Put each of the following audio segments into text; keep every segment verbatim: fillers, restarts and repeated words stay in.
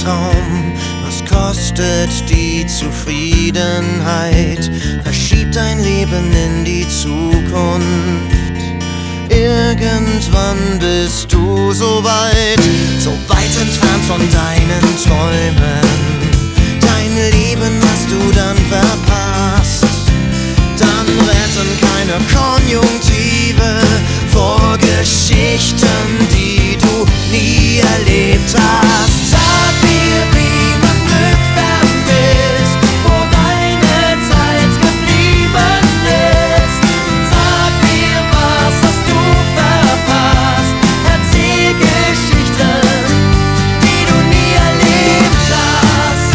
Traum? Was kostet die Zufriedenheit? Verschieb dein Leben in die Zukunft. Irgendwann bist du so weit, so weit entfernt von deinen Träumen. Dein Leben hast du dann verpasst. Dann retten keine Konjunktive vor Geschichten, die du nie erlebt hast. Sag mir, wie man rückwärts ist, wo deine Zeit geblieben ist. Sag mir, was hast du verpasst? Erzähl Geschichten, die du nie erlebt hast.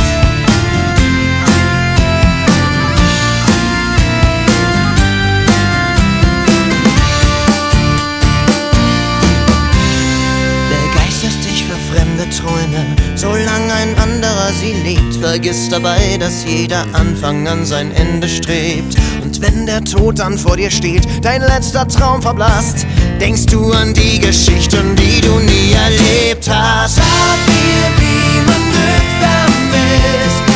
Begeisterst dich für fremde Träume, solange ein anderer sie lebt. Vergiss dabei, dass jeder Anfang an sein Ende strebt. Und wenn der Tod dann vor dir steht, dein letzter Traum verblasst, denkst du an die Geschichten, die du nie erlebt hast. Sag mir, wie man rückwärts ist,